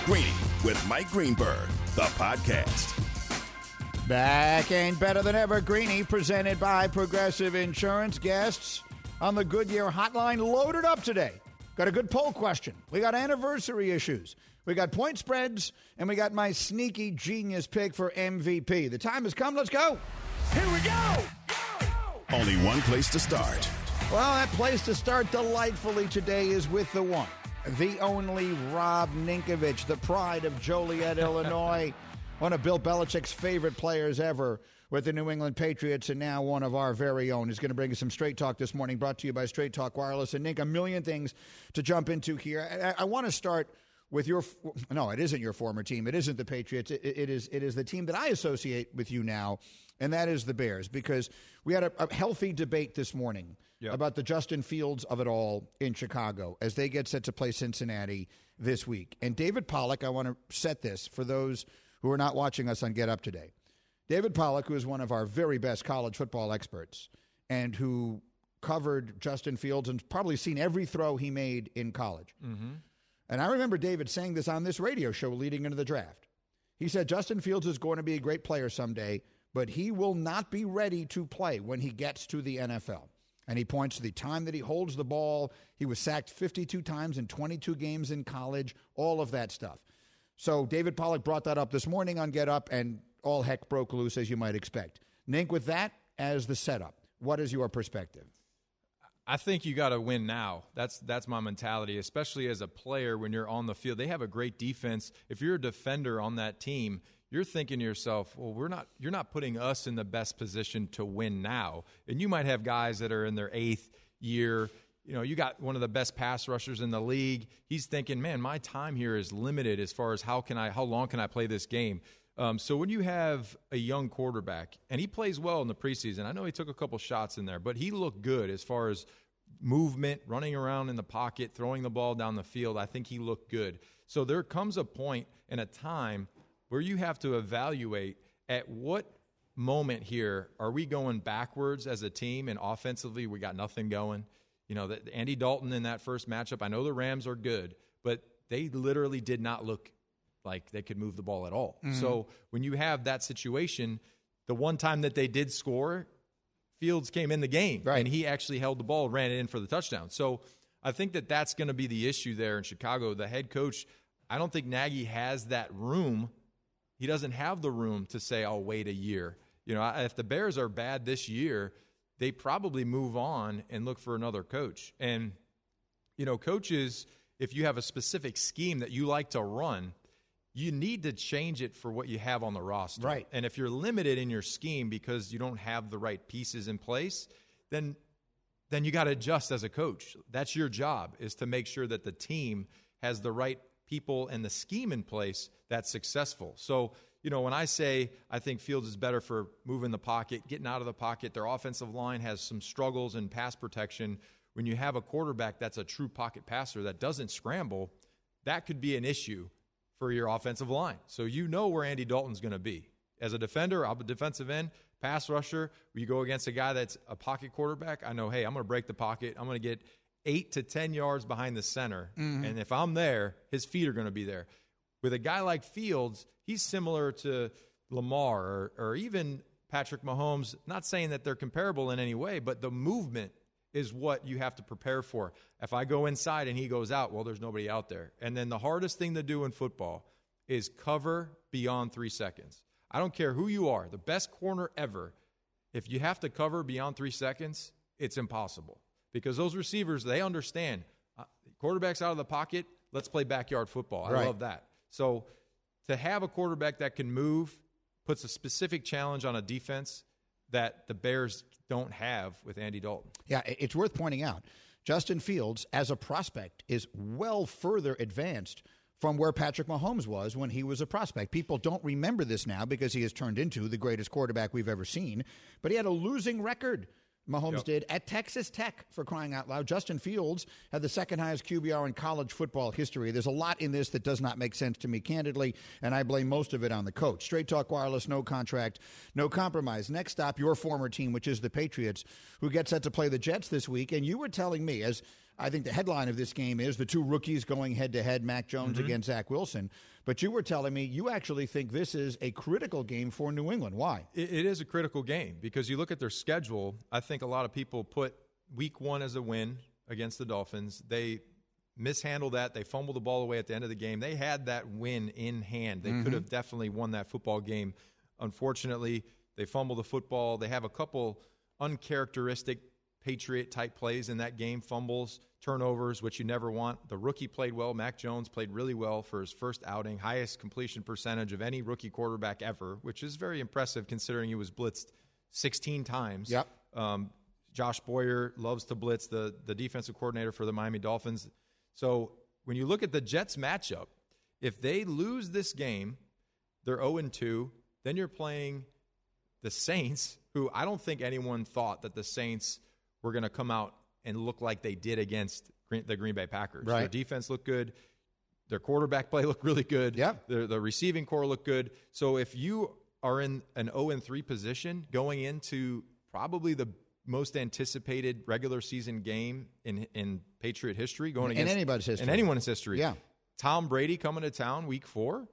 Greeny with Mike Greenberg, the podcast. Back and better than ever. Greeny, presented by Progressive Insurance. Guests on the Goodyear Hotline loaded up today. Got a good poll question. We got anniversary issues. We got point spreads, and we got my sneaky genius pick for MVP. The time has come. Let's go. Here we go. Only one place to start. Well, that place to start delightfully today is with the one, the only Rob Ninkovich, the pride of Joliet, Illinois, one of Bill Belichick's favorite players ever with the New England Patriots, and now one of our very own. He's going to bring us some Straight Talk this morning, brought to you by Straight Talk Wireless. And Nick, a million things to jump into here. I want to start with your – no, it isn't your former team. It isn't the Patriots. It is the team that I associate with you now, and that is the Bears, because we had a healthy debate this morning about the Justin Fields of it all in Chicago as they get set to play Cincinnati this week. And David Pollack, I want to set this for those who are not watching us on Get Up today. David Pollack, who is one of our very best college football experts and who covered Justin Fields and probably seen every throw he made in college. Mm-hmm. And I remember David saying this on this radio show leading into the draft. He said Justin Fields is going to be a great player someday, but he will not be ready to play when he gets to the NFL. And he points to the time that he holds the ball. He was sacked 52 times in 22 games in college, all of that stuff. So David Pollack brought that up this morning on Get Up, and all heck broke loose, as you might expect. Nink, with that as the setup, what is your perspective? I think you got to win now. That's my mentality, especially as a player when you're on the field. They have a great defense. If you're a defender on that team, you're thinking to yourself, well, you're not putting us in the best position to win now. And you might have guys that are in their 8th year. You know, you got one of the best pass rushers in the league. He's thinking, man, my time here is limited as far as how long can I play this game? So when you have a young quarterback, and he plays well in the preseason, I know he took a couple shots in there, but he looked good as far as movement, running around in the pocket, throwing the ball down the field. I think he looked good. So there comes a point and a time where you have to evaluate at what moment here are we going backwards as a team, and offensively we got nothing going. You know, Andy Dalton in that first matchup, I know the Rams are good, but they literally did not look like they could move the ball at all. Mm-hmm. So when you have that situation, the one time that they did score, Fields came in the game, right, and he actually held the ball, ran it in for the touchdown. So I think that's going to be the issue there in Chicago. The head coach, I don't think Nagy has that room. He doesn't have the room to say, I'll wait a year. You know, if the Bears are bad this year, they probably move on and look for another coach. And, you know, coaches, if you have a specific scheme that you like to run, you need to change it for what you have on the roster. Right. And if you're limited in your scheme because you don't have the right pieces in place, then you got to adjust as a coach. That's your job, is to make sure that the team has the right people and the scheme in place that's successful. So, you know, when I say I think Fields is better for moving the pocket, getting out of the pocket, their offensive line has some struggles in pass protection. When you have a quarterback that's a true pocket passer that doesn't scramble, that could be an issue for your offensive line. So you know where Andy Dalton's going to be. As a defender, I'm a defensive end, pass rusher. When you go against a guy that's a pocket quarterback, I know, hey, I'm going to break the pocket. I'm going to get 8 to 10 yards behind the center. Mm-hmm. And if I'm there, his feet are going to be there. With a guy like Fields, he's similar to Lamar or even Patrick Mahomes. Not saying that they're comparable in any way, but the movement is what you have to prepare for. If I go inside and he goes out, well, there's nobody out there. And then the hardest thing to do in football is cover beyond 3 seconds. I don't care who you are, the best corner ever. If you have to cover beyond 3 seconds, it's impossible. Because those receivers, they understand. Quarterback's out of the pocket, let's play backyard football. I love that. So to have a quarterback that can move puts a specific challenge on a defense that the Bears don't have with Andy Dalton. Yeah, it's worth pointing out, Justin Fields, as a prospect, is well further advanced from where Patrick Mahomes was when he was a prospect. People don't remember this now because he has turned into the greatest quarterback we've ever seen, but he had a losing record. Mahomes did at Texas Tech, for crying out loud. Justin Fields had the second highest QBR in college football history. There's a lot in this that does not make sense to me, candidly, and I blame most of it on the coach. Straight Talk Wireless, no contract, no compromise. Next stop, your former team, which is the Patriots, who get set to play the Jets this week. And you were telling me, as I think the headline of this game is the two rookies going head-to-head, Mac Jones against Zach Wilson. But you were telling me you actually think this is a critical game for New England. Why? It is a critical game because you look at their schedule. I think a lot of people put week 1 as a win against the Dolphins. They mishandled that. They fumbled the ball away at the end of the game. They had that win in hand. They could have definitely won that football game. Unfortunately, they fumbled the football. They have a couple uncharacteristic Patriot-type plays in that game, fumbles, turnovers, which you never want. The rookie played well. Mac Jones played really well for his first outing, highest completion percentage of any rookie quarterback ever, which is very impressive considering he was blitzed 16 times. Yep. Josh Boyer loves to blitz, the defensive coordinator for the Miami Dolphins. So when you look at the Jets matchup, if they lose this game, they're 0-2, then you're playing the Saints, who I don't think anyone thought that the Saints were going to come out and look like they did against the Green Bay Packers. Right. Their defense looked good. Their quarterback play looked really good. Yep. The receiving core looked good. So if you are in an 0-3 position going into probably the most anticipated regular season game in Patriot history, going against anybody's history. In anyone's history. Yeah. Tom Brady coming to town week 4.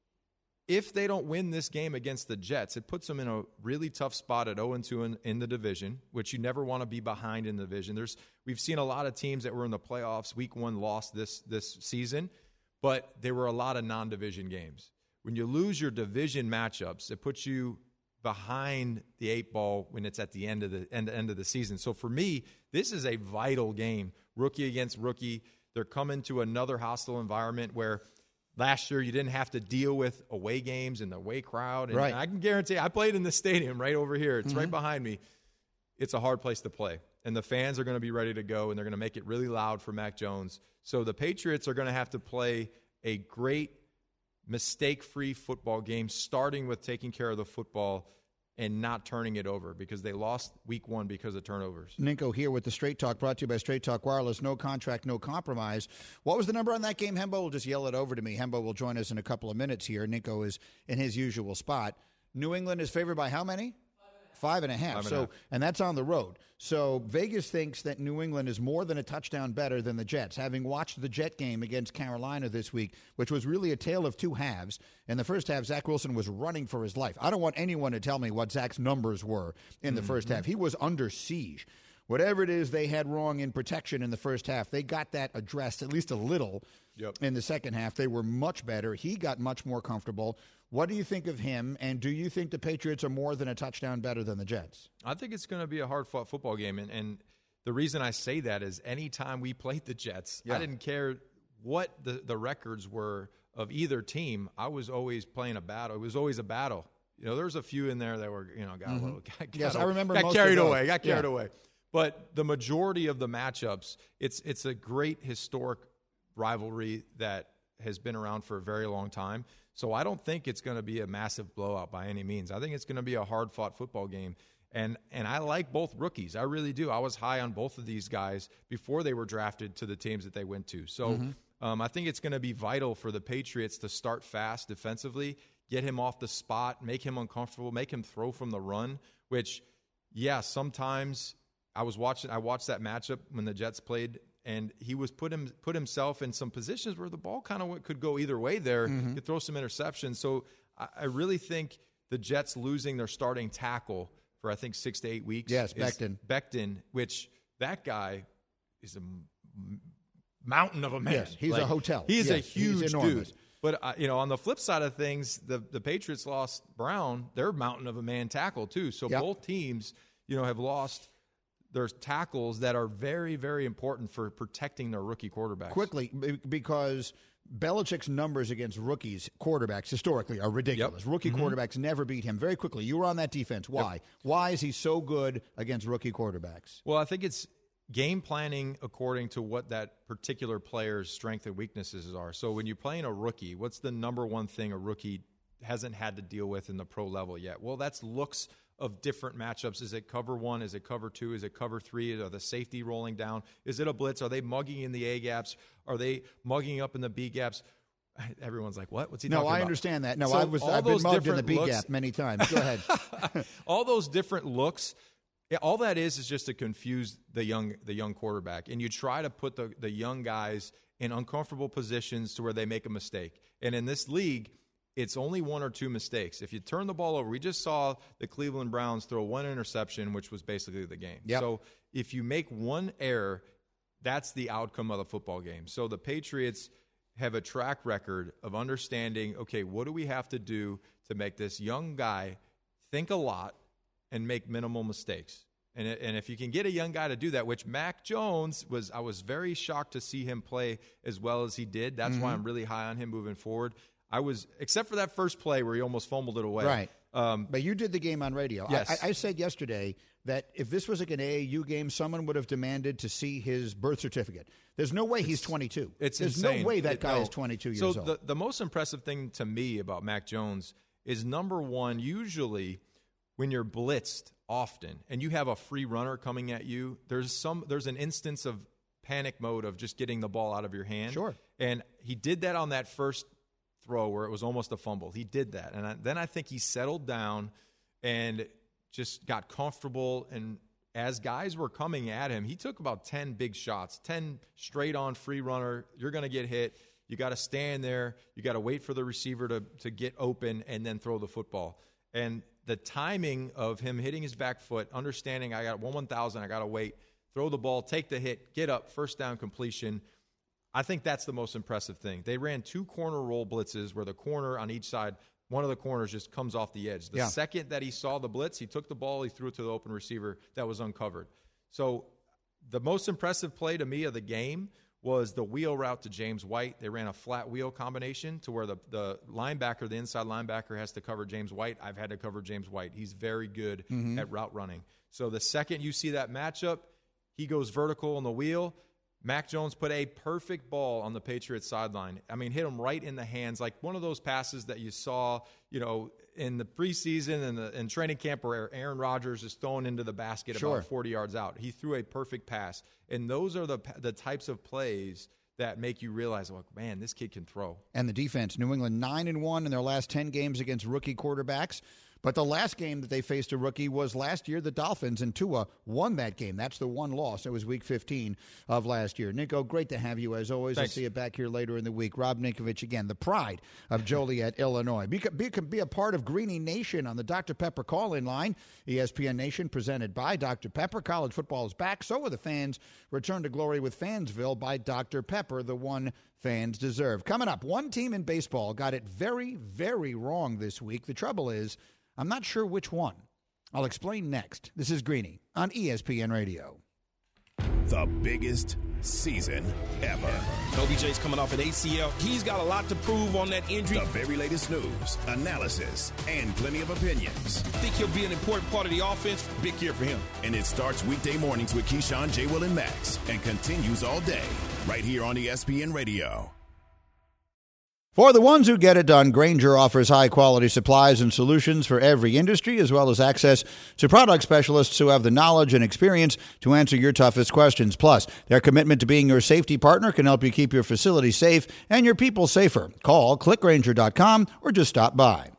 If they don't win this game against the Jets, it puts them in a really tough spot at 0-2 in the division, which you never want to be behind in the division. We've seen a lot of teams that were in the playoffs, week 1 lost this season, but there were a lot of non-division games. When you lose your division matchups, it puts you behind the 8 ball when it's at the end of the season. So for me, this is a vital game, rookie against rookie. They're coming to another hostile environment where last year you didn't have to deal with away games and the away crowd. And right. I can guarantee, I played in the stadium right over here. It's right behind me. It's a hard place to play. And the fans are going to be ready to go, and they're going to make it really loud for Mac Jones. So the Patriots are going to have to play a great mistake-free football game, starting with taking care of the football and not turning it over because they lost week 1 because of turnovers. Ninko here with the Straight Talk, brought to you by Straight Talk Wireless. No contract, no compromise. What was the number on that game, Hembo? Will just yell it over to me. Hembo will join us in a couple of minutes here. Ninko is in his usual spot. New England is favored by how many? 5.5. So, and that's on the road. So Vegas thinks that New England is more than a touchdown better than the Jets. Having watched the Jet game against Carolina this week, which was really a tale of two halves. In the first half, Zach Wilson was running for his life. I don't want anyone to tell me what Zach's numbers were in the first half. He was under siege. Whatever it is they had wrong in protection in the first half, they got that addressed at least a little in the second half. They were much better. He got much more comfortable. What do you think of him, and do you think the Patriots are more than a touchdown better than the Jets? I think it's going to be a hard-fought football game, and the reason I say that is anytime we played the Jets, I didn't care what the records were of either team. I was always playing a battle. It was always a battle. You know, there was a few in there that were, got carried away. But the majority of the matchups, it's a great historic rivalry that has been around for a very long time. So I don't think it's going to be a massive blowout by any means. I think it's going to be a hard-fought football game. And I like both rookies. I really do. I was high on both of these guys before they were drafted to the teams that they went to. So I think it's going to be vital for the Patriots to start fast defensively, get him off the spot, make him uncomfortable, make him throw from the run, which, sometimes I watched that matchup when the Jets played, and he was put himself in some positions where the ball kind of could go either way there. Could throw some interceptions. So I really think the Jets losing their starting tackle for, I think, 6 to 8 weeks. Yes, Becton. Which that guy is a mountain of a man. Yes, he's a hotel. He's a huge dude. But, on the flip side of things, the Patriots lost Brown, their mountain of a man tackle too. So both teams, have lost there's tackles that are very, very important for protecting their rookie quarterbacks. Quickly, because Belichick's numbers against rookies, quarterbacks, historically are ridiculous. Rookie quarterbacks never beat him. Very quickly, you were on that defense. Why? Why is he so good against rookie quarterbacks? Well, I think it's game planning according to what that particular player's strengths and weaknesses are. So when you're playing a rookie, what's the number one thing a rookie hasn't had to deal with in the pro level yet? Well, that's looks of different matchups. Is it cover one? Is it cover two? Is it cover three? Are the safety rolling down? Is it a blitz? Are they mugging in the A gaps? Are they mugging up in the B gaps? Everyone's like, what? What's he talking about? No, I understand that. No, so I've been mugged in the B gap many times. Go ahead. All those different looks, All that is just to confuse the young quarterback, and you try to put the young guys in uncomfortable positions to where they make a mistake. And in this league, it's only one or two mistakes. If you turn the ball over, we just saw the Cleveland Browns throw one interception, which was basically the game. Yep. So if you make one error, that's the outcome of the football game. So the Patriots have a track record of understanding, okay, what do we have to do to make this young guy think a lot and make minimal mistakes? And if you can get a young guy to do that, which Mac Jones I was very shocked to see him play as well as he did. That's why I'm really high on him moving forward. Except for that first play where he almost fumbled it away. Right. But you did the game on radio. Yes. I said yesterday that if this was like an AAU game, someone would have demanded to see his birth certificate. There's no way he's 22. There's no way that guy is 22 years old. So the most impressive thing to me about Mac Jones is, number one, usually when you're blitzed often and you have a free runner coming at you, there's an instance of panic mode of just getting the ball out of your hand. Sure. And he did that on that first throw where it was almost a fumble. He did that. And then I think he settled down and just got comfortable. And as guys were coming at him, he took about 10 big shots, 10 straight on free runner. You're going to get hit. You got to stand there. You got to wait for the receiver to get open and then throw the football. And the timing of him hitting his back foot, understanding I got 1,000, I got to wait, throw the ball, take the hit, get up, first down completion. I think that's the most impressive thing. They ran 2 corner roll blitzes where the corner on each side, one of the corners just comes off the edge. The second that he saw the blitz, he took the ball, he threw it to the open receiver that was uncovered. So the most impressive play to me of the game was the wheel route to James White. They ran a flat wheel combination to where the linebacker, the inside linebacker, has to cover James White. I've had to cover James White. He's very good at route running. So the second you see that matchup, he goes vertical on the wheel. Mac Jones put a perfect ball on the Patriots sideline. I mean, hit him right in the hands, like one of those passes that you saw, in the preseason and in training camp where Aaron Rodgers is thrown into the basket about 40 yards out. He threw a perfect pass. And those are the types of plays that make you realize, man, this kid can throw. And the defense, New England 9-1 in their last 10 games against rookie quarterbacks. But the last game that they faced a rookie was last year, the Dolphins, and Tua won that game. That's the one loss. It was Week 15 of last year. Nico, great to have you as always. Thanks. I'll see you back here later in the week. Rob Ninkovich, again, the pride of Joliet, Illinois. Be a part of Greeny Nation on the Dr. Pepper call-in line. ESPN Nation presented by Dr. Pepper. College football is back. So are the fans. Return to glory with Fansville by Dr. Pepper, the one fans deserve. Coming up, one team in baseball got it very, very wrong this week. The trouble is, I'm not sure which one. I'll explain next. This is Greeny on ESPN Radio. The biggest season ever. OBJ's coming off an ACL. He's got a lot to prove on that injury. The very latest news, analysis, and plenty of opinions. I think he'll be an important part of the offense. Big year for him. And it starts weekday mornings with Keyshawn, J. Will, and Max and continues all day right here on ESPN Radio. For the ones who get it done, Grainger offers high-quality supplies and solutions for every industry, as well as access to product specialists who have the knowledge and experience to answer your toughest questions. Plus, their commitment to being your safety partner can help you keep your facility safe and your people safer. Call clickgrainger.com or just stop by.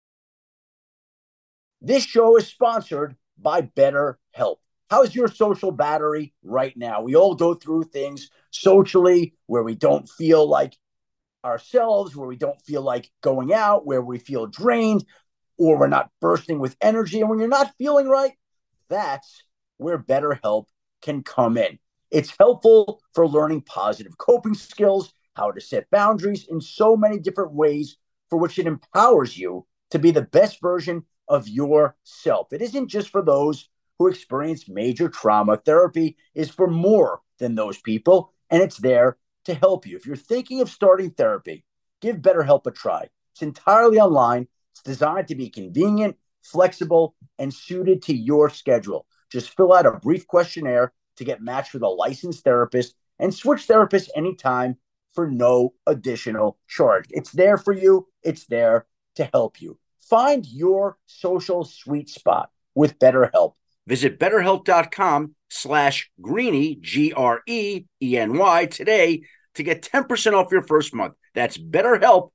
This show is sponsored by BetterHelp. How's your social battery right now? We all go through things socially where we don't feel like ourselves, where we don't feel like going out, where we feel drained, or we're not bursting with energy. And when you're not feeling right, that's where BetterHelp can come in. It's helpful for learning positive coping skills, how to set boundaries in so many different ways for which it empowers you to be the best version of yourself. It isn't just for those who experience major trauma. Therapy is for more than those people, and it's there to help you. If you're thinking of starting therapy, give BetterHelp a try. It's entirely online. It's designed to be convenient, flexible, and suited to your schedule. Just fill out a brief questionnaire to get matched with a licensed therapist and switch therapists anytime for no additional charge. It's there for you. It's there to help you. Find your social sweet spot with BetterHelp. Visit BetterHelp.com/Greeny, GREENY today to get 10% off your first month. That's BetterHelp,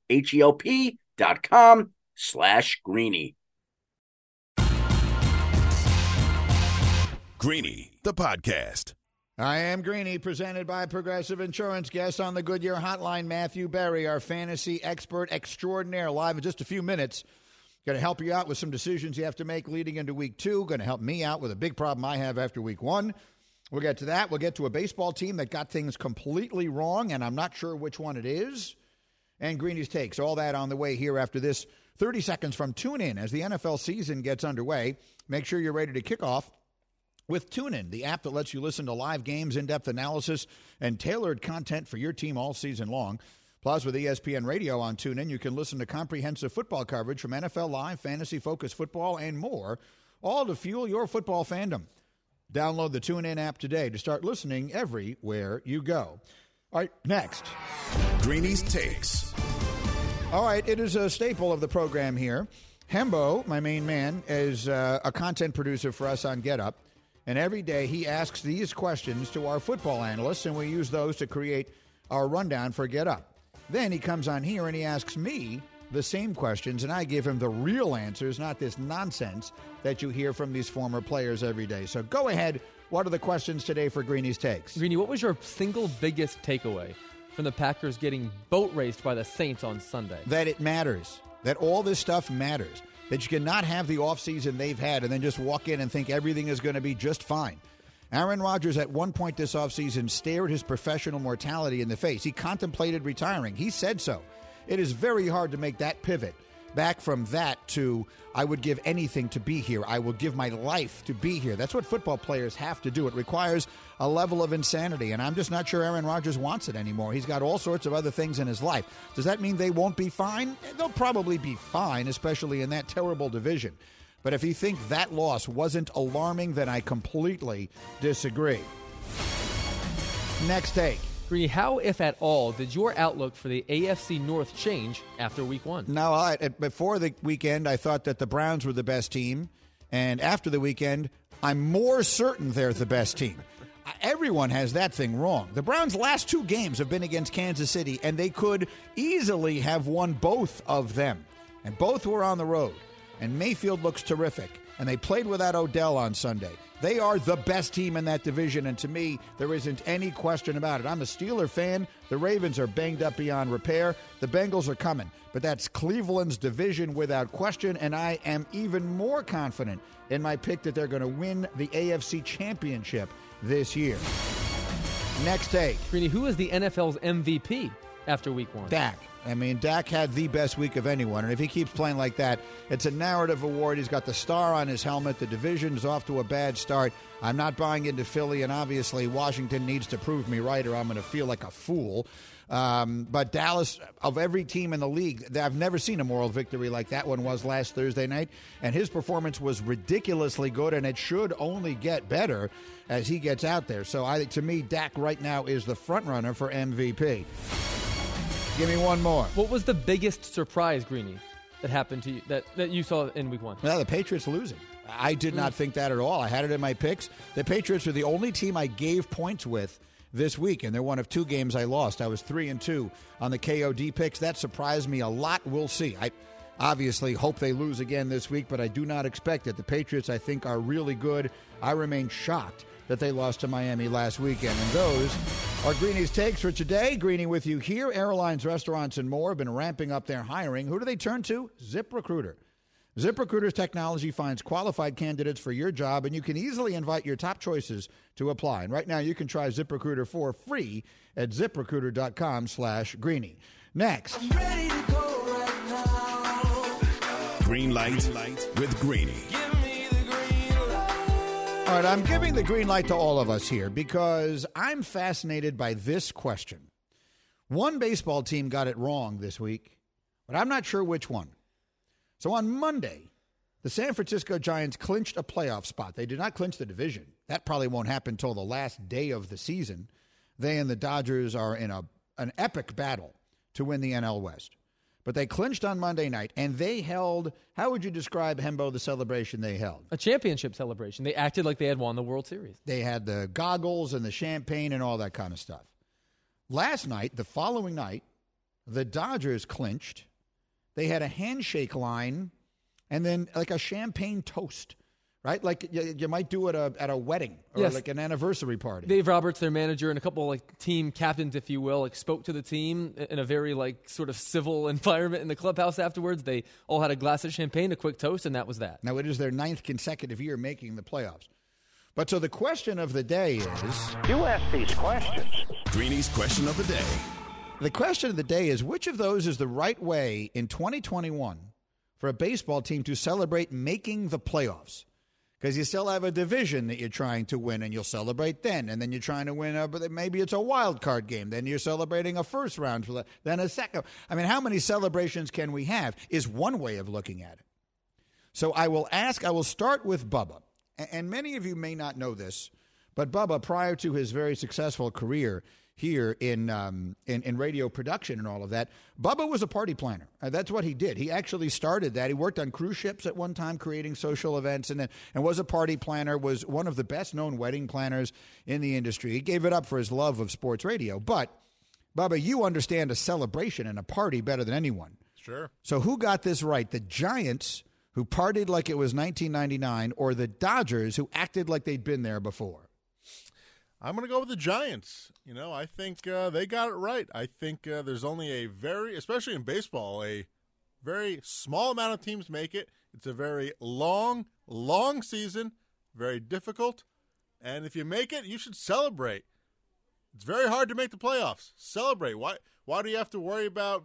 HELP.com/Greeny. Greeny, the podcast. I am Greeny, presented by Progressive Insurance. Guest on the Goodyear Hotline, Matthew Berry, our fantasy expert extraordinaire, live in just a few minutes. Going to help you out with some decisions you have to make leading into Week 2. Going to help me out with a big problem I have after Week 1. We'll get to that. We'll get to a baseball team that got things completely wrong, and I'm not sure which one it is. And Greeny's takes, all that on the way here after this. 30 seconds from TuneIn as the NFL season gets underway. Make sure you're ready to kick off with TuneIn, the app that lets you listen to live games, in-depth analysis, and tailored content for your team all season long. Plus, with ESPN Radio on TuneIn, you can listen to comprehensive football coverage from NFL Live, fantasy-focused football, and more, all to fuel your football fandom. Download the TuneIn app today to start listening everywhere you go. All right, next. Greeny's Takes. All right, it is a staple of the program here. Hembo, my main man, is a content producer for us on Get Up. And every day he asks these questions to our football analysts, and we use those to create our rundown for Get Up. Then he comes on here and he asks me the same questions, and I give him the real answers, not this nonsense that you hear from these former players every day. So go ahead. What are the questions today for Greeny's Takes? Greeny, what was your single biggest takeaway from the Packers getting boat raced by the Saints on Sunday? That it matters. That all this stuff matters. That you cannot have the offseason they've had and then just walk in and think everything is going to be just fine. Aaron Rodgers at one point this offseason stared his professional mortality in the face. He contemplated retiring. He said so. It is very hard to make that pivot back from that to I would give anything to be here. I will give my life to be here. That's what football players have to do. It requires a level of insanity, and I'm just not sure Aaron Rodgers wants it anymore. He's got all sorts of other things in his life. Does that mean they won't be fine? They'll probably be fine, especially in that terrible division. But if you think that loss wasn't alarming, then I completely disagree. Next take. Greeny, how, if at all, did your outlook for the AFC North change after Week 1? Now, before the weekend, I thought that the Browns were the best team. And after the weekend, I'm more certain they're the best team. Everyone has that thing wrong. The Browns' last 2 games have been against Kansas City, and they could easily have won both of them. And both were on the road. And Mayfield looks terrific. And they played without Odell on Sunday. They are the best team in that division, and to me, there isn't any question about it. I'm a Steeler fan. The Ravens are banged up beyond repair. The Bengals are coming. But that's Cleveland's division without question, and I am even more confident in my pick that they're going to win the AFC Championship this year. Next take. Greeny, who is the NFL's MVP after Week 1? Dak. I mean, Dak had the best week of anyone, and if he keeps playing like that, it's a narrative award. He's got the star on his helmet. The division is off to a bad start. I'm not buying into Philly, and obviously Washington needs to prove me right or I'm going to feel like a fool. But Dallas, of every team in the league, I've never seen a moral victory like that one was last Thursday night, and his performance was ridiculously good, and it should only get better as he gets out there. So to me, Dak right now is the front runner for MVP. Give me one more. What was the biggest surprise, Greeny, that happened to you that you saw in Week 1? Well, the Patriots losing. I did not think that at all. I had it in my picks. The Patriots are the only team I gave points with this week, and they're one of 2 games I lost. I was 3-2 on the KOD picks. That surprised me a lot. We'll see. I obviously hope they lose again this week, but I do not expect it. The Patriots, I think, are really good. I remain shocked that they lost to Miami last weekend. And those are Greeny's takes for today. Greeny with you here. Airlines, restaurants, and more have been ramping up their hiring. Who do they turn to? ZipRecruiter. ZipRecruiter's technology finds qualified candidates for your job, and you can easily invite your top choices to apply. And right now, you can try ZipRecruiter for free at ZipRecruiter.com/Greeny. Next. I'm ready to go right now. Green light with Greeny. All right, I'm giving the green light to all of us here because I'm fascinated by this question. One baseball team got it wrong this week, but I'm not sure which one. So on Monday, the San Francisco Giants clinched a playoff spot. They did not clinch the division. That probably won't happen until the last day of the season. They and the Dodgers are in an epic battle to win the NL West. But they clinched on Monday night, and they held, how would you describe, Hembo, the celebration they held? A championship celebration. They acted like they had won the World Series. They had the goggles and the champagne and all that kind of stuff. Last night, the following night, the Dodgers clinched. They had a handshake line and then like a champagne toast right? Like you might do it at a wedding or Yes. like an anniversary party. Dave Roberts, their manager, and a couple like team captains, if you will, like spoke to the team in a very like sort of civil environment in the clubhouse afterwards. They all had a glass of champagne, a quick toast, and that was that. Now, it is their 9th consecutive year making the playoffs. But so the question of the day is... You ask these questions. Greeny's question of the day. The question of the day is, which of those is the right way in 2021 for a baseball team to celebrate making the playoffs? Because you still have a division that you're trying to win, and you'll celebrate then. And then you're trying to win, but maybe it's a wild card game. Then you're celebrating a first round, then a second. I mean, how many celebrations can we have is one way of looking at it. So I will start with Bubba. And many of you may not know this, but Bubba, prior to his very successful career here in radio production and all of that, Bubba was a party planner. That's what he did. He actually started that. He worked on cruise ships at one time, creating social events, and was a party planner, was one of the best-known wedding planners in the industry. He gave it up for his love of sports radio. But, Bubba, you understand a celebration and a party better than anyone. Sure. So who got this right? The Giants, who partied like it was 1999, or the Dodgers, who acted like they'd been there before? I'm going to go with the Giants. You know, I think they got it right. I think there's only especially in baseball, a very small amount of teams make it. It's a very long season, very difficult. And if you make it, you should celebrate. It's very hard to make the playoffs. Celebrate. Why do you have to worry about,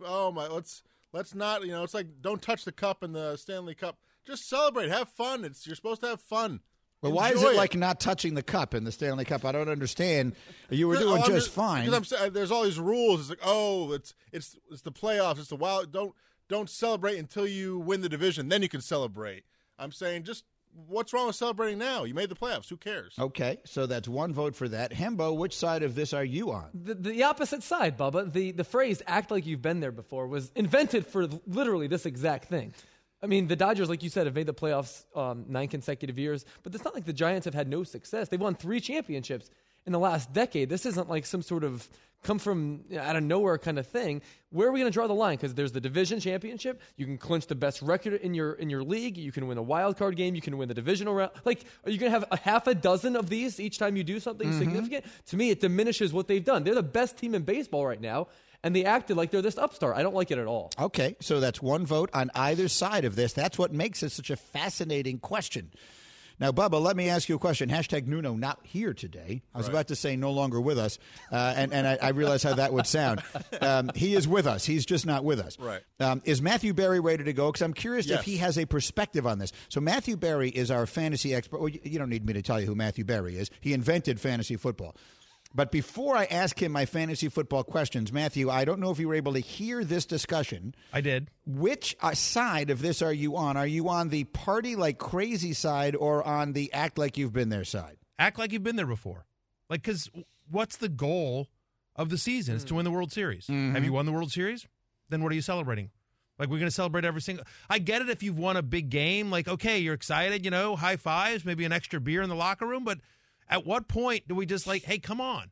let's not, it's like don't touch the cup in the Stanley Cup. Just celebrate. Have fun. You're supposed to have fun. Well, why is it like not touching the cup in the Stanley Cup? I don't understand. You were doing just fine. Because I'm saying there's all these rules. It's like, it's the playoffs. It's the wild. Don't celebrate until you win the division. Then you can celebrate. I'm saying just what's wrong with celebrating now? You made the playoffs. Who cares? Okay, so that's one vote for that. Hembo, which side of this are you on? The opposite side, Bubba. The phrase "act like you've been there before" was invented for literally this exact thing. I mean, the Dodgers, like you said, have made the playoffs 9 consecutive years, but it's not like the Giants have had no success. They've won 3 championships in the last decade. This isn't like some sort of come from out of nowhere kind of thing. Where are we going to draw the line? Because there's the division championship. You can clinch the best record in your league. You can win a wild card game. You can win the divisional round. Like, are you going to have a half a dozen of these each time you do something significant? To me, it diminishes what they've done. They're the best team in baseball right now. And they acted like they're this upstart. I don't like it at all. Okay, so that's one vote on either side of this. That's what makes it such a fascinating question. Now, Bubba, let me ask you a question. Hashtag Nuno not here today. I was about to say no longer with us, and I realize how that would sound. He is with us. He's just not with us. Right. Is Matthew Berry ready to go? Because I'm curious Yes. if he has a perspective on this. So Matthew Berry is our fantasy expert. Well, you don't need me to tell you who Matthew Berry is. He invented fantasy football. But before I ask him my fantasy football questions, Matthew, I don't know if you were able to hear this discussion. I did. Which side of this are you on? Are you on the party like crazy side or on the act like you've been there side? Act like you've been there before. Like, because what's the goal of the season? It's to win the World Series. Have you won the World Series? Then what are you celebrating? Like, we're going to celebrate every single... I get it if you've won a big game. Like, okay, you're excited, high fives, maybe an extra beer in the locker room, but... At what point do we just hey, come on,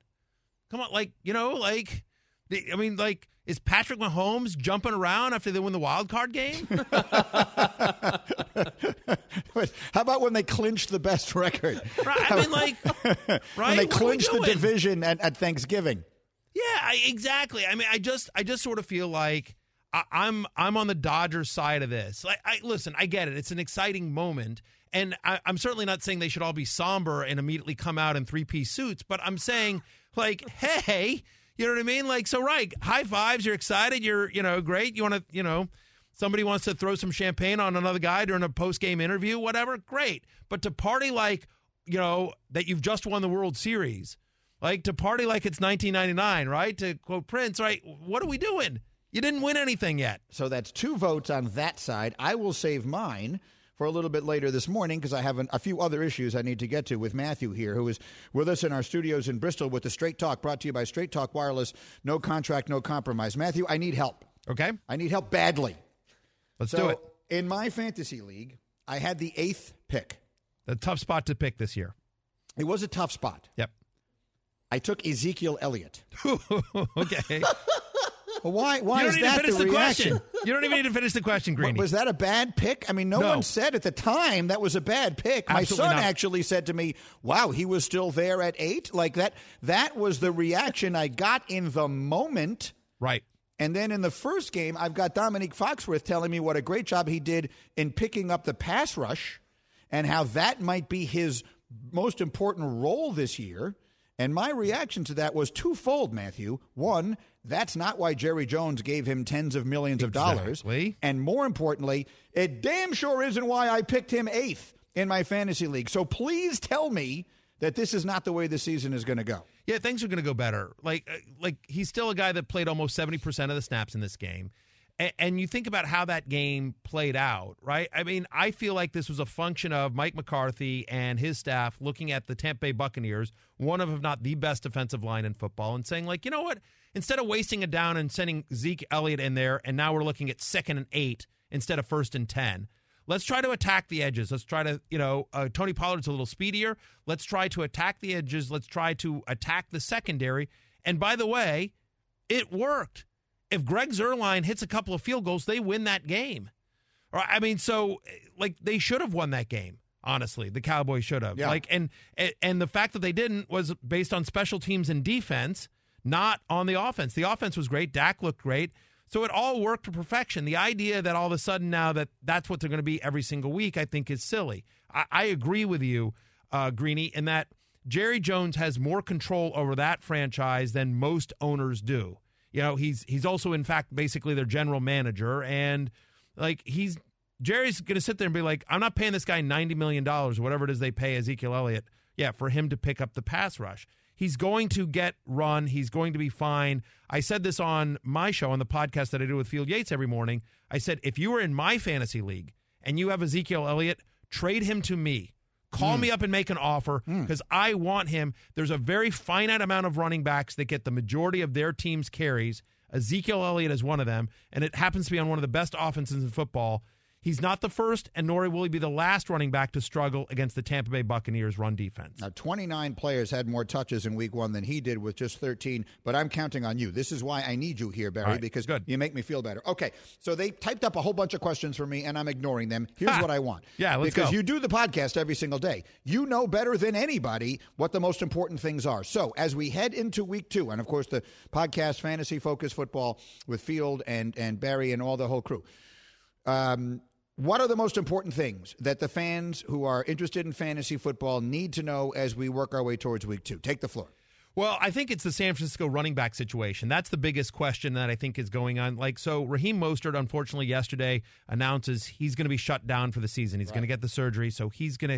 is Patrick Mahomes jumping around after they win the wild card game? How about when they clinched the best record? Right, right? When they clinched the division at Thanksgiving. Yeah, exactly. I mean, I just sort of feel like I'm on the Dodgers side of this. Listen, I get it. It's an exciting moment. And I'm certainly not saying they should all be somber and immediately come out in 3-piece suits, but I'm saying, hey, you know what I mean? High fives, you're excited, you're, great. You want to, somebody wants to throw some champagne on another guy during a post-game interview, whatever, great. But to party that you've just won the World Series, to party like it's 1999, right? To quote Prince, right? What are we doing? You didn't win anything yet. So that's 2 votes on that side. I will save mine for a little bit later this morning because I have a few other issues I need to get to with Matthew here, who is with us in our studios in Bristol with the Straight Talk, brought to you by Straight Talk Wireless. No contract, no compromise. Matthew, I need help. Okay. I need help badly. Let's do it. In my fantasy league, I had the 8th pick. A tough spot to pick this year. It was a tough spot. Yep. I took Ezekiel Elliott. Okay. Well, why you don't is need to that finish the the reaction? question. You don't even need to finish the question, Greeny. Was that a bad pick? I mean, no one said at the time that was a bad pick. My Absolutely son not. actually said to me, wow, he was still there at 8? Like that. That was the reaction I got in the moment. Right. And then in the first game, I've got Dominique Foxworth telling me what a great job he did in picking up the pass rush and how that might be his most important role this year. And my reaction to that was twofold, Matthew. One, that's not why Jerry Jones gave him tens of millions of dollars. And more importantly, it damn sure isn't why I picked him 8th in my fantasy league. So please tell me that this is not the way the season is going to go. Yeah, things are going to go better. Like he's still a guy that played almost 70% of the snaps in this game. And you think about how that game played out, right? I mean, I feel like this was a function of Mike McCarthy and his staff looking at the Tampa Bay Buccaneers, one of, if not the best defensive line in football, and saying, like, you know what? Instead of wasting a down and sending Zeke Elliott in there, and now we're looking at 2nd and 8 instead of 1st and 10. Let's try to attack the edges. Let's try to, Tony Pollard's a little speedier. Let's try to attack the edges. Let's try to attack the secondary. And by the way, it worked. If Greg Zuerlein hits a couple of field goals, they win that game. I mean, so like they should have won that game. Honestly, the Cowboys should have. Yeah. And the fact that they didn't was based on special teams and defense, not on the offense. The offense was great. Dak looked great. So it all worked to perfection. The idea that all of a sudden now that's what they're going to be every single week, I think is silly. I agree with you, Greeny, in that Jerry Jones has more control over that franchise than most owners do. He's also, in fact, basically their general manager. And Jerry's going to sit there and be like, I'm not paying this guy $90 million or whatever it is they pay Ezekiel Elliott, for him to pick up the pass rush. He's going to get run. He's going to be fine. I said this on my show, on the podcast that I do with Field Yates every morning. I said, if you are in my fantasy league and you have Ezekiel Elliott, trade him to me. Call me up and make an offer because I want him. There's a very finite amount of running backs that get the majority of their team's carries. Ezekiel Elliott is one of them, and it happens to be on one of the best offenses in football. He's not the first, and nor will he be the last running back to struggle against the Tampa Bay Buccaneers run defense. Now, 29 players had more touches in week 1 than he did with just 13, but I'm counting on you. This is why I need you here, Barry, because you make me feel better. Okay, so they typed up a whole bunch of questions for me, and I'm ignoring them. Here's what I want. Yeah, let's because go. you do the podcast every single day. You know better than anybody what the most important things are. So as we head into week 2, and, of course, the podcast Fantasy Focus Football with Field and Barry and all the whole crew, what are the most important things that the fans who are interested in fantasy football need to know as we work our way towards week 2? Take the floor. Well, I think it's the San Francisco running back situation. That's the biggest question that I think is going on. So Raheem Mostert, unfortunately, yesterday announces he's going to be shut down for the season. He's going to get the surgery, so he's going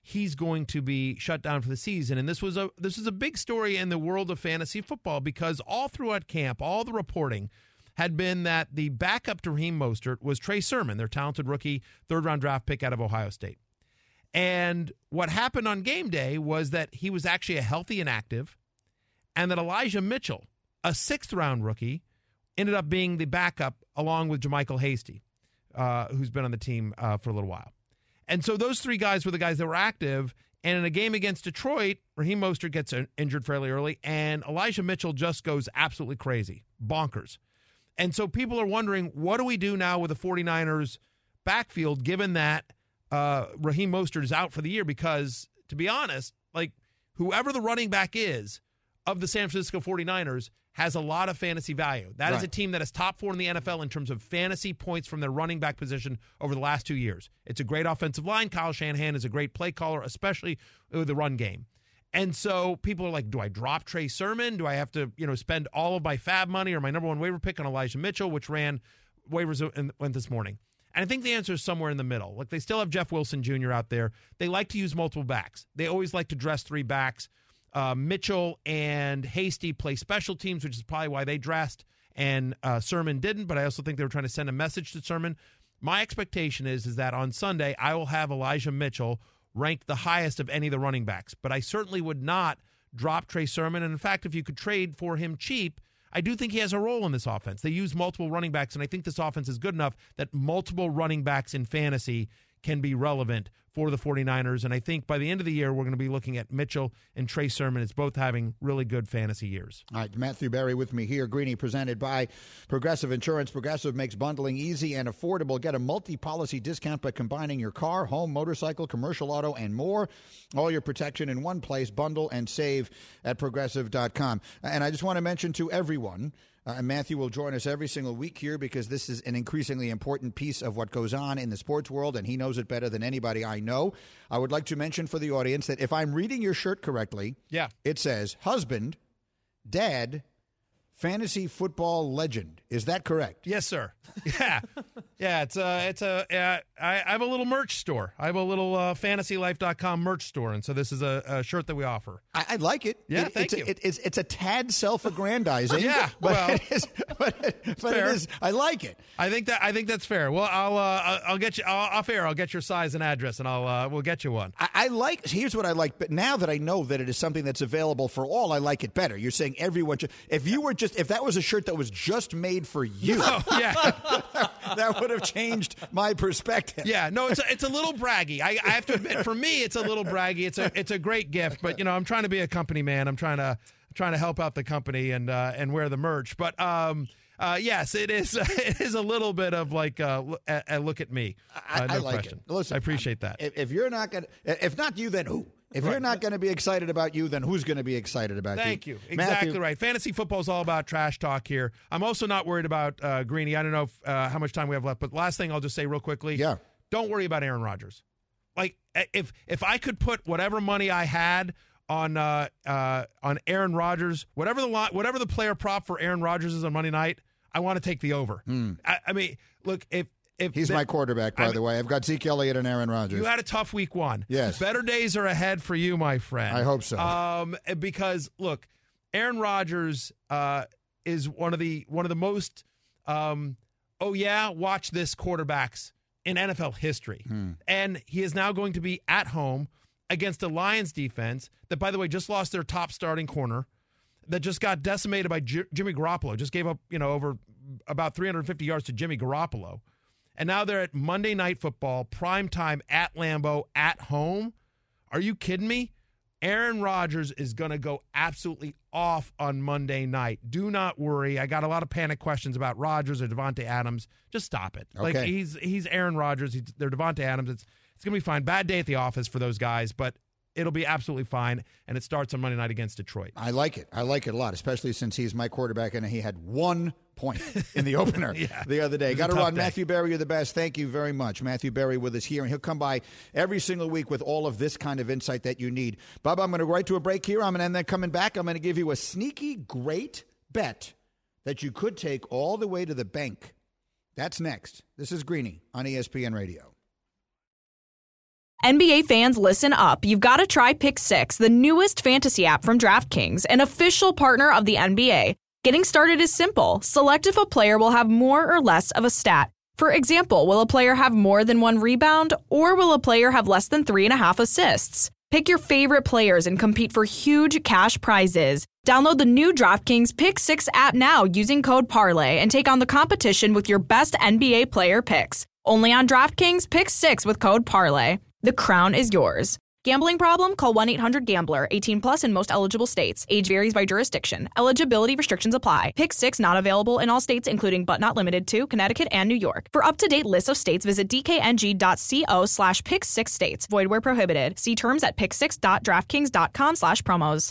to be shut down for the season. And this is a big story in the world of fantasy football because all throughout camp, all the reporting had been that the backup to Raheem Mostert was Trey Sermon, their talented rookie, 3rd-round draft pick out of Ohio State. And what happened on game day was that he was actually a healthy and active, and that Elijah Mitchell, a 6th-round rookie, ended up being the backup along with JaMychal Hasty, who's been on the team for a little while. And so those 3 guys were the guys that were active, and in a game against Detroit, Raheem Mostert gets injured fairly early, and Elijah Mitchell just goes absolutely crazy, bonkers. And so people are wondering, what do we do now with the 49ers backfield, given that Raheem Mostert is out for the year? Because, to be honest, whoever the running back is of the San Francisco 49ers has a lot of fantasy value. That is a team that is top 4 in the NFL in terms of fantasy points from their running back position over the last 2 years. It's a great offensive line. Kyle Shanahan is a great play caller, especially with the run game. And so people are like, do I drop Trey Sermon? Do I have to, spend all of my fab money or my number 1 waiver pick on Elijah Mitchell, which ran waivers and went this morning? And I think the answer is somewhere in the middle. They still have Jeff Wilson Jr. out there. They like to use multiple backs. They always like to dress 3 backs. Mitchell and Hasty play special teams, which is probably why they dressed, and Sermon didn't. But I also think they were trying to send a message to Sermon. My expectation is that on Sunday I will have Elijah Mitchell ranked the highest of any of the running backs. But I certainly would not drop Trey Sermon. And in fact, if you could trade for him cheap, I do think he has a role in this offense. They use multiple running backs, and I think this offense is good enough that multiple running backs in fantasy can be relevant for the 49ers. And I think by the end of the year, we're going to be looking at Mitchell and Trey Sermon as both having really good fantasy years. All right, Matthew Berry with me here. Greeny presented by Progressive Insurance. Progressive makes bundling easy and affordable. Get a multi-policy discount by combining your car, home, motorcycle, commercial auto, and more. All your protection in one place. Bundle and save at Progressive.com. And I just want to mention to everyone, and Matthew will join us every single week here because this is an increasingly important piece of what goes on in the sports world, and he knows it better than anybody I know. I would like to mention for the audience that if I'm reading your shirt correctly, it says husband, dad, fantasy football legend. Is that correct? Yes, sir. Yeah. I have a little merch store. I have a little fantasylife.com merch store, and so this is a shirt that we offer. I like it. Yeah, thank you. It's a tad self-aggrandizing. Yeah, but well, it is. I like it. I think that's fair. Well, I'll get you off air. I'll get your size and address, and we'll get you one. I like. Here's what I like. But now that I know that it is something that's available for all, I like it better. You're saying everyone. If that was a shirt that was just made for you, that would have changed my perspective. Yeah, no, it's a little braggy. I have to admit, for me, it's a little braggy. It's a great gift, but I'm trying to be a company man. I'm trying to help out the company and wear the merch. But yes, it is. It is a little bit of like a look at me. I like question. it. Listen, I appreciate that. If you're not going, if not you, then who? If you're not going to be excited about you, then who's going to be excited about you? Thank you. Exactly Matthew. Right. Fantasy football is all about trash talk here. I'm also not worried about Greeny. I don't know how much time we have left, but last thing I'll just say real quickly. Yeah. Don't worry about Aaron Rodgers. Like if I could put whatever money I had on Aaron Rodgers, whatever the player prop for Aaron Rodgers is on Monday night, I want to take the over. I mean, look, if he's my quarterback, by the way. I've got Zeke Elliott and Aaron Rodgers. You had a tough week one. Yes. Better days are ahead for you, my friend. I hope so. Because look, Aaron Rodgers is one of the most watch this quarterbacks in NFL history. And he is now going to be at home against a Lions defense that, by the way, just lost their top starting corner, that just got decimated by Jimmy Garoppolo, just gave up, over about 350 yards to Jimmy Garoppolo. And now they're at Monday Night Football, primetime at Lambeau, at home. Are you kidding me? Aaron Rodgers is going to go absolutely off on Monday night. Do not worry. I got a lot of panic questions about Rodgers or Devontae Adams. Just stop it. Okay. Like he's Aaron Rodgers. They're Devontae Adams. It's going to be fine. Bad day at the office for those guys, but it'll be absolutely fine, and it starts on Monday night against Detroit. I like it. I like it a lot, especially since he's my quarterback and he had 1 point in the opener the other day. Got to run. Matthew Berry, you're the best. Thank you very much. Matthew Berry with us here, and he'll come by every single week with all of this kind of insight that you need. Bubba, I'm going to go right to a break here. And then coming back, I'm going to give you a sneaky great bet that you could take all the way to the bank. That's next. This is Greeny on ESPN Radio. NBA fans, listen up. You've got to try Pick 6, the newest fantasy app from DraftKings, an official partner of the NBA. Getting started is simple. Select if a player will have more or less of a stat. For example, will a player have more than 1 rebound, or will a player have less than 3.5 assists? Pick your favorite players and compete for huge cash prizes. Download the new DraftKings Pick 6 app now using code PARLAY and take on the competition with your best NBA player picks. Only on DraftKings Pick 6 with code PARLAY. The crown is yours. Gambling problem? Call 1-800-GAMBLER. 18 plus in most eligible states. Age varies by jurisdiction. Eligibility restrictions apply. Pick 6 not available in all states, including but not limited to Connecticut and New York. For up-to-date list of states, visit dkng.co/pick6states. Void where prohibited. See terms at pick6.draftkings.com/promos.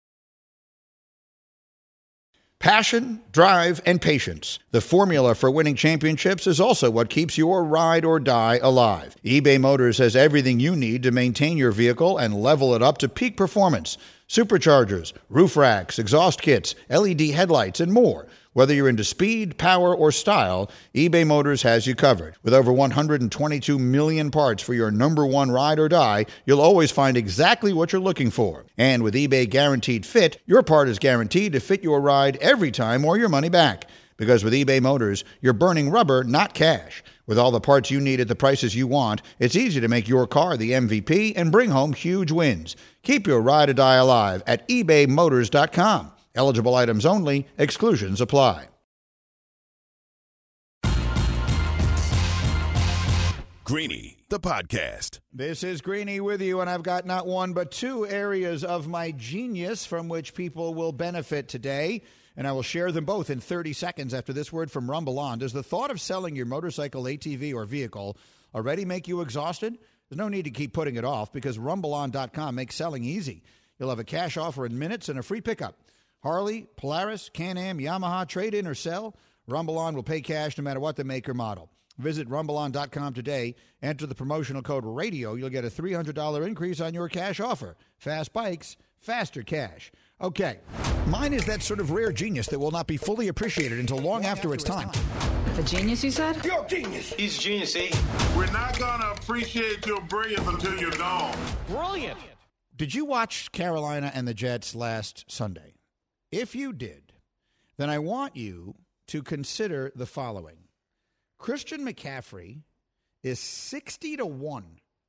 Passion, drive, and patience. The formula for winning championships is also what keeps your ride or die alive. eBay Motors has everything you need to maintain your vehicle and level it up to peak performance. Superchargers, roof racks, exhaust kits, LED headlights, and more. Whether you're into speed, power, or style, eBay Motors has you covered. With over 122 million parts for your number one ride or die, you'll always find exactly what you're looking for. And with eBay Guaranteed Fit, your part is guaranteed to fit your ride every time or your money back. Because with eBay Motors, you're burning rubber, not cash. With all the parts you need at the prices you want, it's easy to make your car the MVP and bring home huge wins. Keep your ride or die alive at ebaymotors.com. Eligible items only. Exclusions apply. Greeny, the podcast. This is Greeny with you, and I've got not one but two areas of my genius from which people will benefit today, and I will share them both in 30 seconds after this word from Rumble On. Does the thought of selling your motorcycle, ATV, or vehicle already make you exhausted? There's no need to keep putting it off because RumbleOn.com makes selling easy. You'll have a cash offer in minutes and a free pickup. Harley, Polaris, Can-Am, Yamaha, trade-in or sell, RumbleOn will pay cash no matter what the make or model. Visit RumbleOn.com today. Enter the promotional code RADIO. You'll get a $300 increase on your cash offer. Fast bikes, faster cash. Okay. Mine is that sort of rare genius that will not be fully appreciated until long after its time. The genius, you said? You're a genius. He's a genius, eh? We're not going to appreciate your brilliance until you're gone. Brilliant. Did you watch Carolina and the Jets last Sunday? If you did, then I want you to consider the following. Christian McCaffrey is 60-1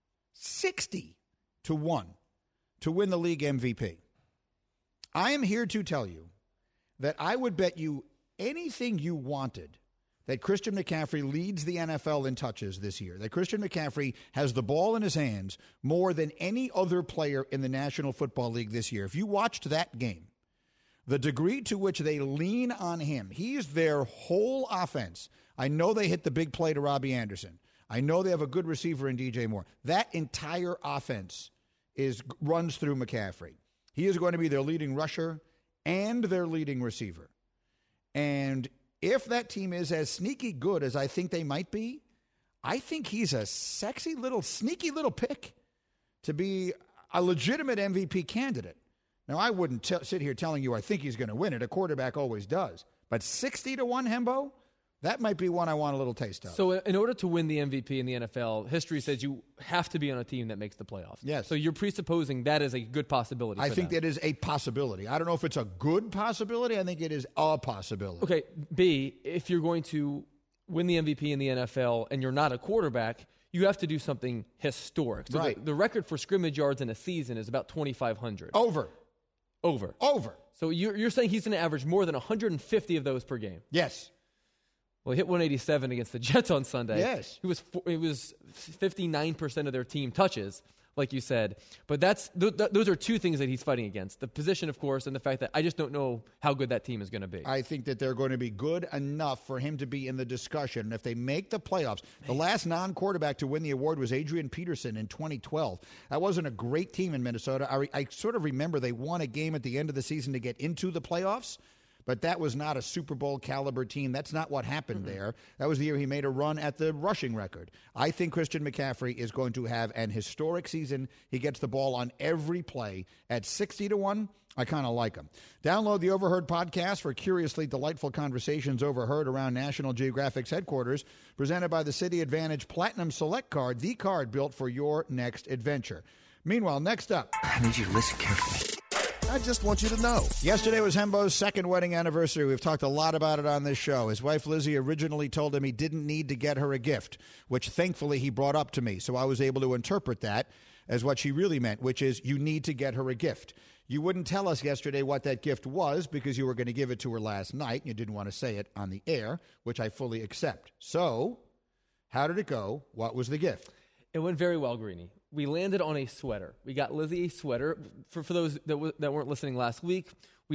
to win the league MVP. I am here to tell you that I would bet you anything you wanted that Christian McCaffrey leads the NFL in touches this year, that Christian McCaffrey has the ball in his hands more than any other player in the National Football League this year. If you watched that game, the degree to which they lean on him, he is their whole offense. I know they hit the big play to Robbie Anderson. I know they have a good receiver in DJ Moore. That entire offense runs through McCaffrey. He is going to be their leading rusher and their leading receiver. And if that team is as sneaky good as I think they might be, I think he's a sexy little, sneaky little pick to be a legitimate MVP candidate. Now, I wouldn't sit here telling you I think he's going to win it. A quarterback always does. But 60-1, Hembo, that might be one I want a little taste of. So in order to win the MVP in the NFL, history says you have to be on a team that makes the playoffs. Yes. So you're presupposing that is a good possibility. I think that is a possibility. I don't know if it's a good possibility. I think it is a possibility. Okay, B, if you're going to win the MVP in the NFL and you're not a quarterback, you have to do something historic. So right. The record for scrimmage yards in a season is about 2,500. Over. So you're saying he's going to average more than 150 of those per game? Yes. Well, he hit 187 against the Jets on Sunday. Yes. It was 59% of their team touches, like you said. But those are two things that he's fighting against. The position, of course, and the fact that I just don't know how good that team is going to be. I think that they're going to be good enough for him to be in the discussion. And if they make the playoffs, the last non-quarterback to win the award was Adrian Peterson in 2012. That wasn't a great team in Minnesota. I sort of remember they won a game at the end of the season to get into the playoffs. But that was not a Super Bowl caliber team. That's not what happened there. That was the year he made a run at the rushing record. I think Christian McCaffrey is going to have an historic season. He gets the ball on every play. At 60-1, I kind of like him. Download the Overheard podcast for curiously delightful conversations overheard around National Geographic's headquarters, presented by the City Advantage Platinum Select Card, the card built for your next adventure. Meanwhile, next up. I need you to listen carefully. I just want you to know. Yesterday was Hembo's second wedding anniversary. We've talked a lot about it on this show. His wife, Lizzie, originally told him he didn't need to get her a gift, which thankfully he brought up to me. So I was able to interpret that as what she really meant, which is you need to get her a gift. You wouldn't tell us yesterday what that gift was because you were going to give it to her last night. And you didn't want to say it on the air, which I fully accept. So how did it go? What was the gift? It went very well, Greeny. We landed on a sweater. We got Lizzie a sweater. For those that weren't listening last week,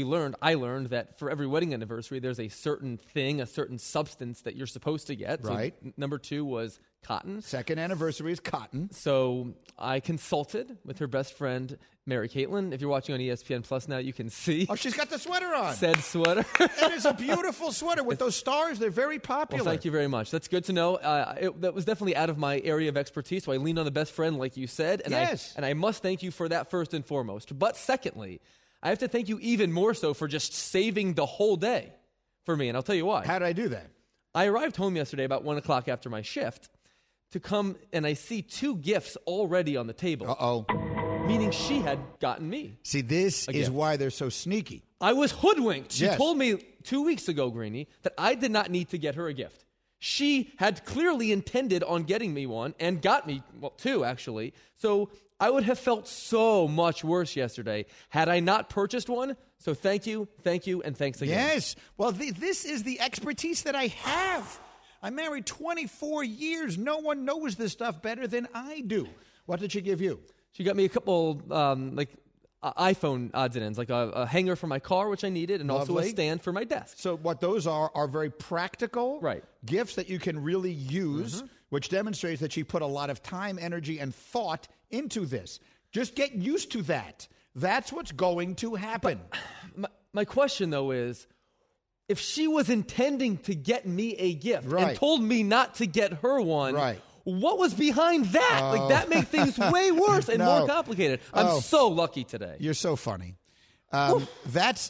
I learned that for every wedding anniversary, there's a certain thing, a certain substance that you're supposed to get. Right. So number 2 was cotton. Second anniversary is cotton. So I consulted with her best friend, Mary Caitlin. If you're watching on ESPN Plus now, you can see. Oh, she's got the sweater on. Said sweater. It is a beautiful sweater with those stars. They're very popular. Well, thank you very much. That's good to know. That was definitely out of my area of expertise, so I leaned on the best friend, like you said. And yes. I must thank you for that first and foremost. But secondly, I have to thank you even more so for just saving the whole day for me, and I'll tell you why. How did I do that? I arrived home yesterday about 1 o'clock after my shift to come, and I see 2 gifts already on the table. Uh-oh. Meaning she had gotten me. See, this is why they're so sneaky. I was hoodwinked. She Yes. told me 2 weeks ago, Greeny, that I did not need to get her a gift. She had clearly intended on getting me one and got me, 2 actually. So I would have felt so much worse yesterday had I not purchased one. So thank you, and thanks again. Yes. Well, this is the expertise that I have. I'm married 24 years. No one knows this stuff better than I do. What did she give you? She got me a couple iPhone odds and ends, like a hanger for my car, which I needed, and also a stand for my desk. So what those are very practical gifts that you can really use, which demonstrates that she put a lot of time, energy, and thought into this. Just get used to that. That's what's going to happen. My question, though, is if she was intending to get me a gift and told me not to get her one, what was behind that? Like, that makes things way worse and more complicated. I'm so lucky today. You're so funny. That's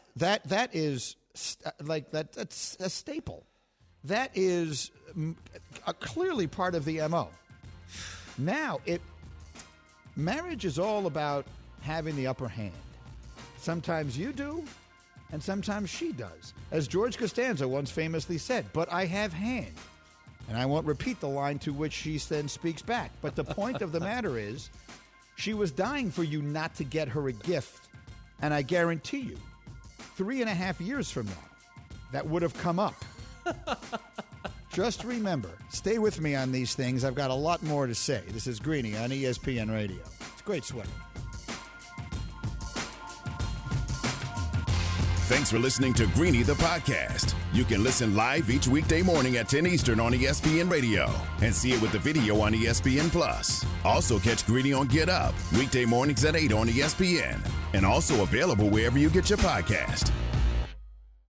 a staple. That is clearly part of the MO. Now, marriage is all about having the upper hand. Sometimes you do, and sometimes she does. As George Costanza once famously said, but I have hand. And I won't repeat the line to which she then speaks back. But the point of the matter is, she was dying for you not to get her a gift. And I guarantee you, 3.5 years from now, that would have come up. Just remember, stay with me on these things. I've got a lot more to say. This is Greeny on ESPN Radio. It's a great sweater. Thanks for listening to Greeny the podcast. You can listen live each weekday morning at 10 Eastern on ESPN Radio and see it with the video on ESPN Plus. Also catch Greeny on Get Up weekday mornings at 8 on ESPN and also available wherever you get your podcast.